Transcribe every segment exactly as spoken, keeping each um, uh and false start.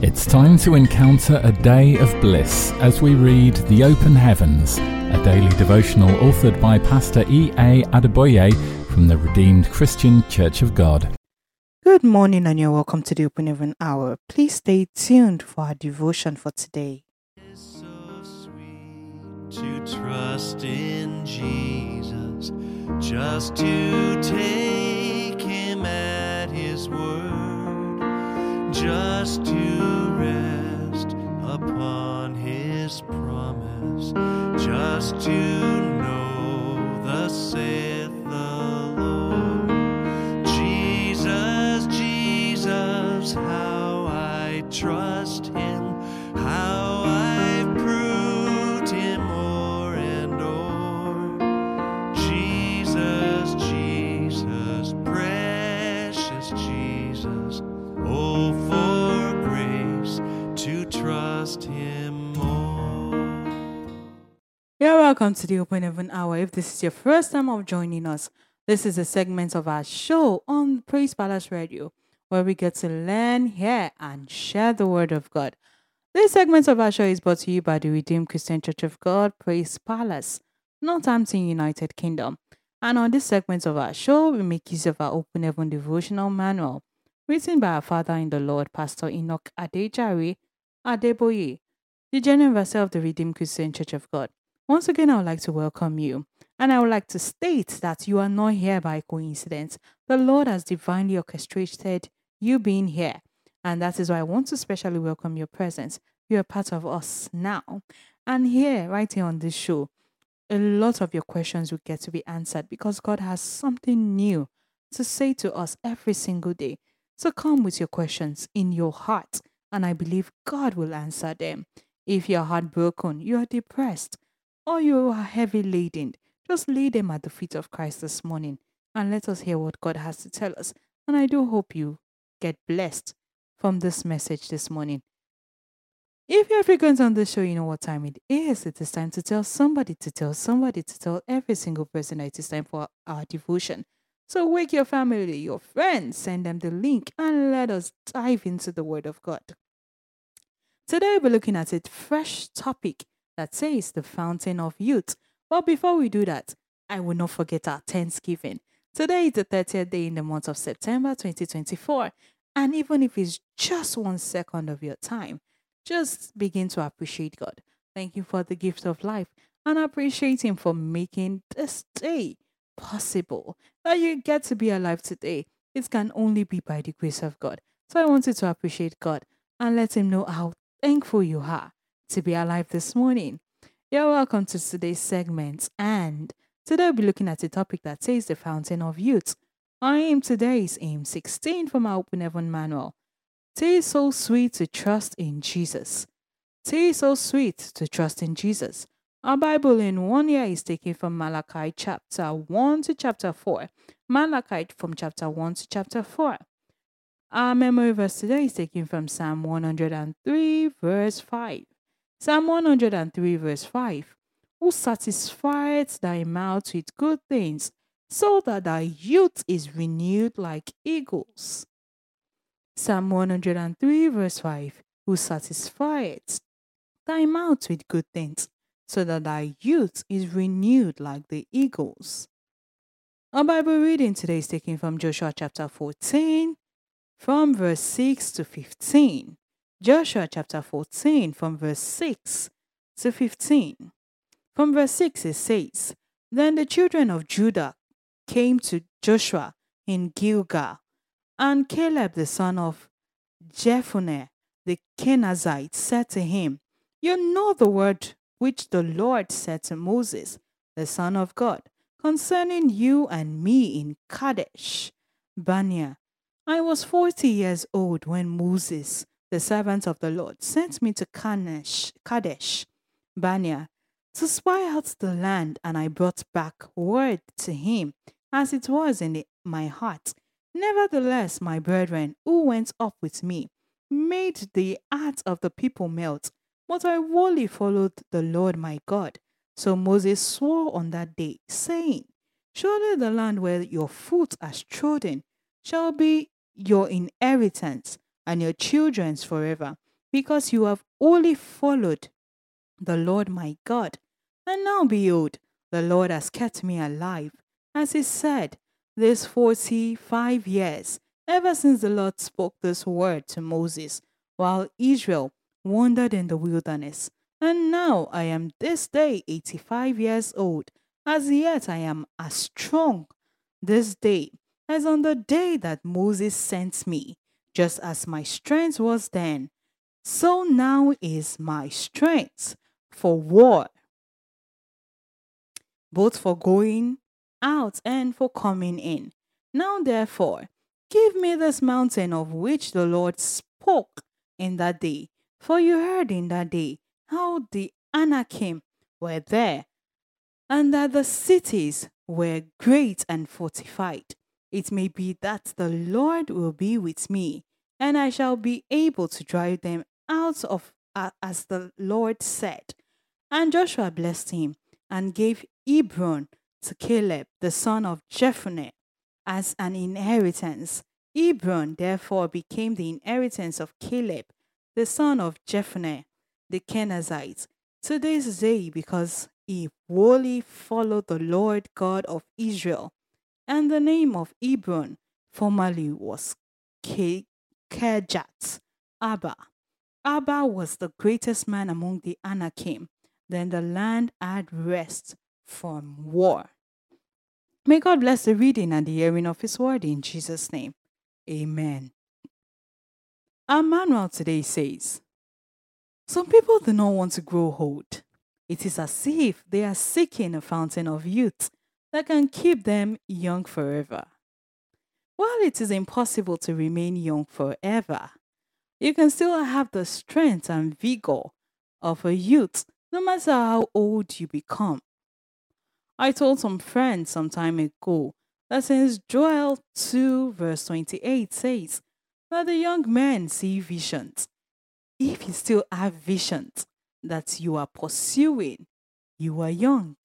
It's time to encounter a day of bliss as we read The Open Heavens, a daily devotional authored by Pastor E A Adeboye from the Redeemed Christian Church of God. Good morning and you're welcome to the Open Heaven Hour. Please stay tuned for our devotion for today. It's so sweet to trust in Jesus, just to take him at his word, just to rest upon his promise, just to know thus saith the Lord. Jesus, Jesus, how I trust him, how I've proved him o'er and o'er. Jesus, Jesus, precious Jesus, oh, for grace to trust him more. You're welcome to the Open Heaven Hour. If this is your first time of joining us, this is a segment of our show on Praise Palace Radio, where we get to learn, hear, and share the Word of God. This segment of our show is brought to you by the Redeemed Christian Church of God, Praise Palace, Northampton, United Kingdom. And on this segment of our show, we make use of our Open Heaven Devotional Manual, written by our Father in the Lord, Pastor Enoch Adejare Adeboye, the General Overseer of the Redeemed Christian Church of God. Once again, I would like to welcome you, and I would like to state that you are not here by coincidence. The Lord has divinely orchestrated you being here, and that is why I want to specially welcome your presence. You are part of us now, and here, right here on this show, a lot of your questions will get to be answered because God has something new to say to us every single day. So come with your questions in your heart, and I believe God will answer them. If you're heartbroken, you are depressed, or you are heavy laden, just lay them at the feet of Christ this morning and let us hear what God has to tell us. And I do hope you get blessed from this message this morning. If you're frequent on the show, you know what time it is. It is time to tell somebody, to tell somebody, to tell every single person that it is time for our devotion. So wake your family, your friends, send them the link, and let us dive into the Word of God. Today we'll be looking at a fresh topic that says the fountain of youth. But before we do that, I will not forget our Thanksgiving. Today is the thirtieth day in the month of September twenty twenty-four. And even if it's just one second of your time, just begin to appreciate God. Thank you for the gift of life and appreciate him for making this day possible. That you get to be alive today, it can only be by the grace of God. So I want you to appreciate God and let him know how thankful you are to be alive this morning. You're welcome to today's segment, and today we'll be looking at a topic that says the fountain of youth. Our aim today is aim sixteen from our Open Heaven Manual. Tis so sweet to trust in Jesus. Tis so sweet to trust in Jesus. Our Bible in one year is taken from Malachi chapter one to chapter four. Malachi from chapter one to chapter four. Our memory verse today is taken from Psalm one hundred three verse five. Psalm one hundred three verse five. Who satisfieth thy mouth with good things, so that thy youth is renewed like eagles. Psalm one hundred three verse five. Who satisfieth thy mouth with good things, so that thy youth is renewed like the eagles. Our Bible reading today is taken from Joshua chapter fourteen, from verse six to fifteen. Joshua chapter fourteen, from verse six to fifteen. From verse six it says, Then the children of Judah came to Joshua in Gilgal, and Caleb the son of Jephunneh the Kenizzite said to him, You know the word which the Lord said to Moses, the son of God, concerning you and me in Kadesh Barnea. I was forty years old when Moses, the servant of the Lord, sent me to Kadesh, Kadesh Barnea to spy out the land, and I brought back word to him as it was in my heart. Nevertheless, my brethren who went up with me made the heart of the people melt, but I wholly followed the Lord my God. So Moses swore on that day, saying, Surely the land where your foot has trodden shall be your inheritance and your children's forever. because you have wholly followed the Lord my God. And now behold, the Lord has kept me alive, as he said, these forty-five years, ever since the Lord spoke this word to Moses, while Israel wandered in the wilderness. And now I am this day eighty-five years old, as yet I am as strong this day as on the day that Moses sent me, just as my strength was then. So now is my strength for war, both for going out and for coming in. Now therefore, give me this mountain of which the Lord spoke in that day. For you heard in that day how the Anakim were there, and that the cities were great and fortified. It may be that the Lord will be with me, and I shall be able to drive them out of uh, as the Lord said. And Joshua blessed him and gave Hebron to Caleb, the son of Jephunneh, as an inheritance. Hebron therefore became the inheritance of Caleb, the son of Jephunneh, the Kenizzite, to this day, because he wholly followed the Lord God of Israel. And the name of Hebron formerly was Ke- Kirjath Abba. Abba was the greatest man among the Anakim. Then the land had rest from war. May God bless the reading and the hearing of his word in Jesus' name. Amen. Our manual today says, some people do not want to grow old. It is as if they are seeking a fountain of youth that can keep them young forever. While it is impossible to remain young forever, you can still have the strength and vigor of a youth no matter how old you become. I told some friends some time ago that since Joel two verse twenty-eight says that the young men see visions, if you still have visions that you are pursuing, you are young.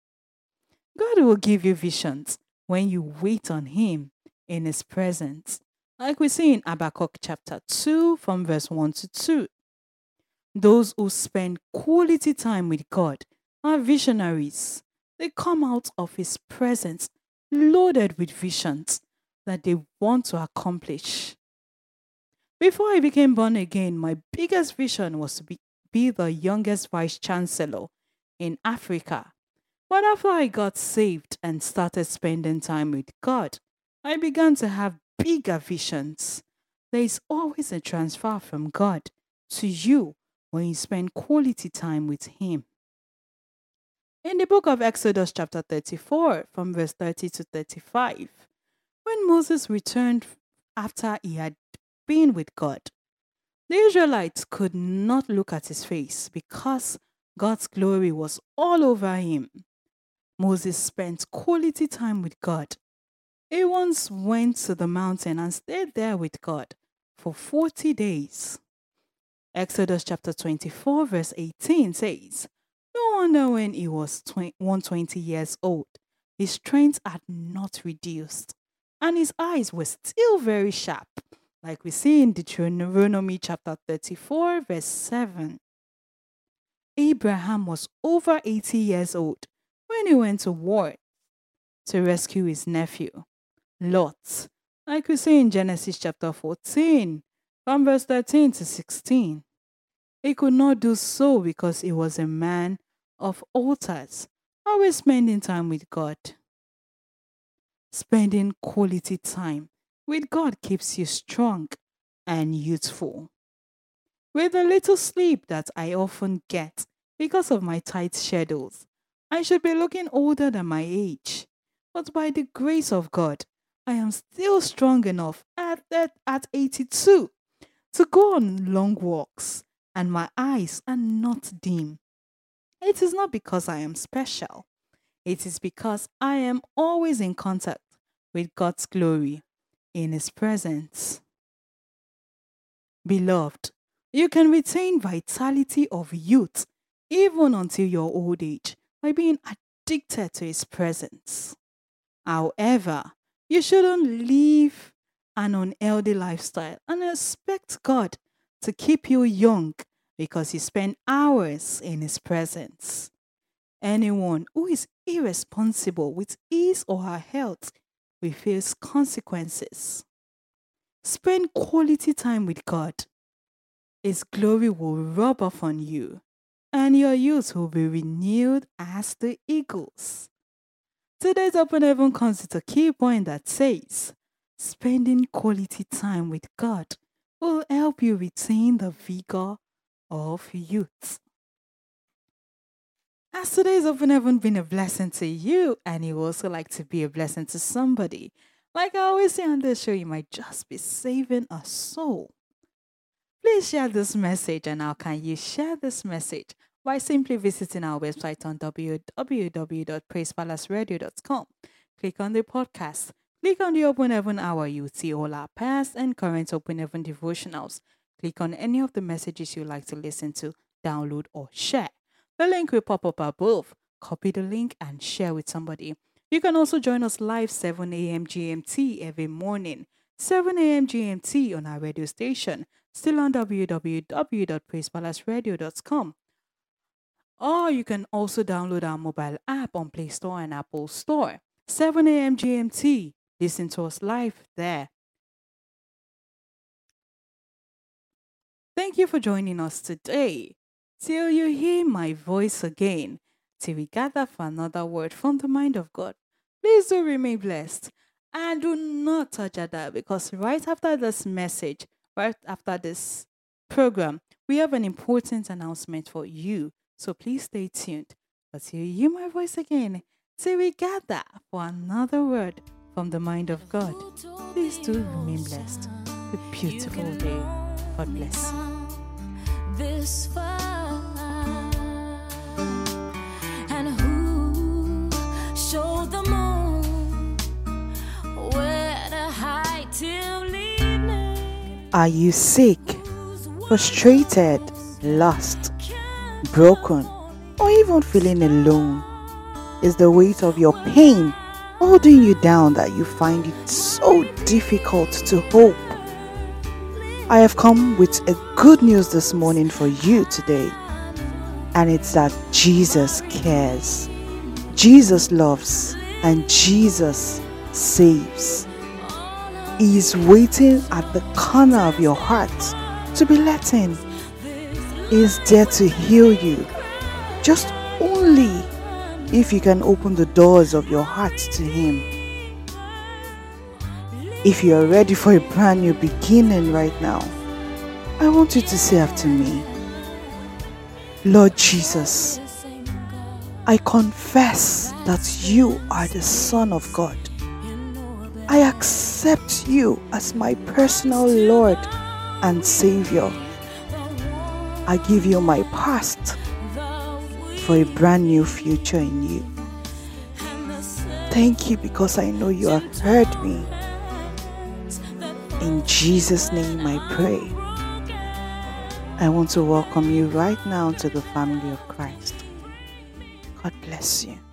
God will give you visions when you wait on him in his presence, like we see in Habakkuk chapter two from verse one to two. Those who spend quality time with God are visionaries. They come out of his presence loaded with visions that they want to accomplish. Before I became born again, my biggest vision was to be, be the youngest vice chancellor in Africa. But after I got saved and started spending time with God, I began to have bigger visions. There is always a transfer from God to you when you spend quality time with him. In the book of Exodus chapter thirty-four, from verse thirty to thirty-five, when Moses returned after he had been with God, the Israelites could not look at his face because God's glory was all over him. Moses spent quality time with God. He once went to the mountain and stayed there with God for forty days. Exodus chapter twenty-four verse eighteen says, no wonder when he was one hundred twenty years old, his strength had not reduced, and his eyes were still very sharp, like we see in Deuteronomy chapter thirty-four verse seven. Abraham was over eighty years old when he went to war to rescue his nephew, Lot, like we see in Genesis chapter fourteen, from verse thirteen to sixteen. He could not do so because he was a man of altars, always spending time with God. Spending quality time with God keeps you strong and youthful. With the little sleep that I often get because of my tight schedules, I should be looking older than my age. But by the grace of God, I am still strong enough at, at, at eighty-two to go on long walks, and my eyes are not dim. It is not because I am special. It is because I am always in contact with God's glory in his presence. Beloved, you can retain vitality of youth even until your old age by being addicted to his presence. However, you shouldn't live an unhealthy lifestyle and expect God to keep you young because you spend hours in His presence. Anyone who is irresponsible with his or her health will face consequences. Spend quality time with God. His glory will rub off on you, and your youth will be renewed as the eagles. Today's Open Heaven comes with a key point that says, spending quality time with God will help you retain the vigor of youth. Has today's Open Heaven been a blessing to you, and you also like to be a blessing to somebody? Like I always say on this show, you might just be saving a soul. Please share this message, and how can you share this message? By simply visiting our website on w w w dot praise palace radio dot com. Click on the podcast. Click on the Open Heaven Hour. You'll see all our past and current Open Heaven devotionals. Click on any of the messages you'd like to listen to, download, or share. The link will pop up above. Copy the link and share with somebody. You can also join us live seven a.m. G M T every morning, seven a.m. G M T on our radio station, still on w w w dot praise palace radio dot com. Or you can also download our mobile app on Play Store and Apple Store. seven a.m. G M T. Listen to us live there. Thank you for joining us today. Till you hear my voice again, till we gather for another word from the mind of God, please do remain blessed. And do not touch that, because right after this message, right after this program, we have an important announcement for you. So please stay tuned. But till you hear my voice again, till we gather for another word from the mind of God, please do remain blessed. A beautiful day. God bless you. This far, and who showed the moon where to hide till evening? Are you sick, frustrated, lost, broken, or even feeling alone? Is the weight of your pain holding you down that you find it so difficult to hope? I have come with a good news this morning for you today, and it's that Jesus cares, Jesus loves, and Jesus saves. He is waiting at the corner of your heart to be let in. He is there to heal you, just only if you can open the doors of your heart to Him. If you are ready for a brand new beginning right now, I want you to say after me, Lord Jesus, I confess that you are the Son of God. I accept you as my personal Lord and Savior. I give you my past for a brand new future in you. Thank you because I know you have heard me. In Jesus' name I pray. I want to welcome you right now to the family of Christ. God bless you.